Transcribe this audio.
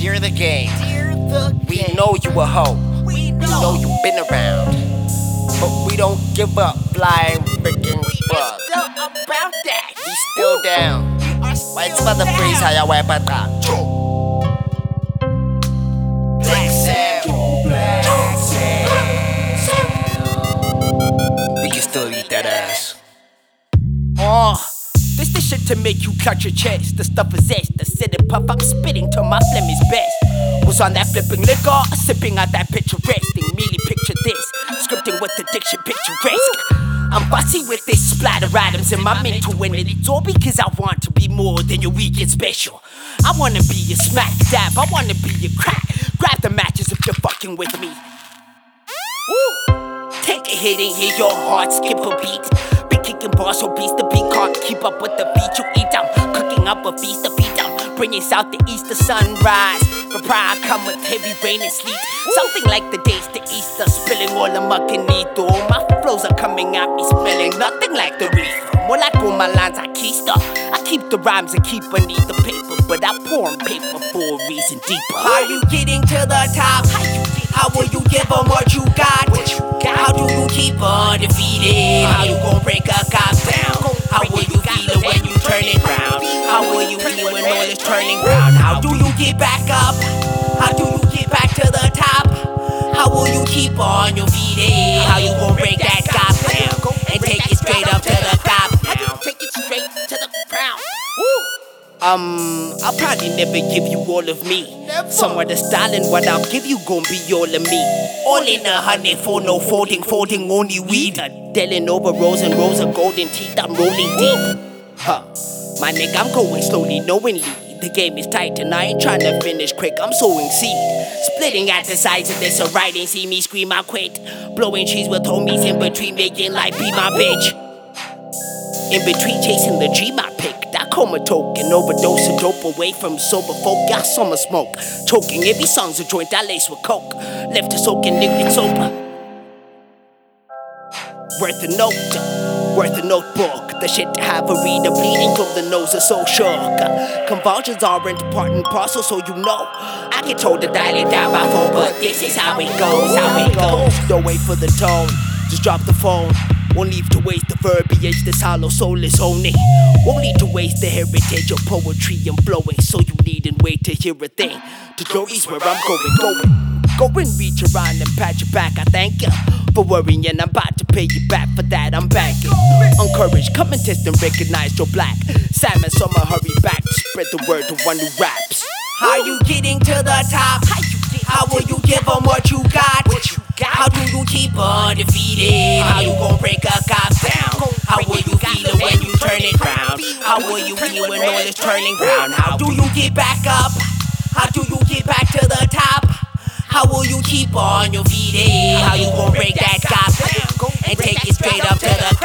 Dear the game. We game. know you a hoe. We know you been around. But we don't give up, flying freaking bug. Still about that. We still down. White mother freeze, how y'all wipe out that? Black Sam. We can still eat that ass. This the shit to make you clutch your chest. The stuff is zest, the sit and puff, I'm spitting till my phlegm is best. Was on that flipping liquor, sipping out that picturesque. Merely picture this, scripting with addiction picturesque. I'm fussy with this splatter items in my mental, and it's all because I want to be more than your weekend special. I wanna be your smack dab, I wanna be your crack. Grab the matches if you're fucking with me. Woo. Take a hit and hear your heart skip a beat. Be kicking bars so beats the beat can't keep up with the beat you eat down. Cooking up a feast to beat down, bringing south the east to sunrise. For pride come with heavy rain and sleet. Something like the days to Easter, spilling all the muck and needle. My flows are coming at me, spilling nothing like the reefer. More like all my lines I keister. I keep the rhymes and keep beneath the paper, but I pour on paper for a reason deeper. How you getting to the top? How will you give them what you got? How do you keep undefeated? How you gon' break a cop down? How will you feel it when you turn it round? How will you feel when all is turning round? How do you get back up? How do you get back to the top? How will you keep on your feet? How you gon' break that cop down and take it straight up to the top? Take it straight to the ground. I'll probably never give you all of me. Somewhere the styling, what I'll give you gon' be all of me. All in 100 for no folding, only weed. Delling over rows and rows of golden teeth, I'm rolling deep. My nigga, I'm going slowly, knowingly. The game is tight and I ain't tryna finish quick, I'm sowing seed. Splitting at the sides of this, so right and see me scream, I quit. Blowing trees with homies in between, making life be my bitch. In between chasing the dream I picked, I coma token, overdose of dope away from sober folk. I summer smoke, choking every song's a joint I lace with coke. Left to soak in liquid sober. Worth a note, worth a notebook. The shit to have a reader bleeding from the nose is so shook. Convulsions aren't part and parcel, so you know. I get told to dial it down by phone, but this is how it goes, how it goes. Don't wait for the tone, just drop the phone. Won't leave to waste the verbiage, this hollow soul is owning. Won't need to waste the heritage of poetry I'm flowing. So you needn't wait to hear a thing. To Jody's where I'm going. Go and reach around and pat your back, I thank you for worrying, I'm about to pay you back for that, I'm banking. Encourage, come and test and recognize you're black. Salmon, summer, hurry back to spread the word to one who raps. How you getting to the top? How will you give them what you got? How do you keep undefeated? How you gon' break a cop down? How will you feel it when you turn it round? How will you feel when all is turning round? How do you get back up? How do you get back to the top? How will you keep on your feet? How you gon' break that cop down and take it straight up to the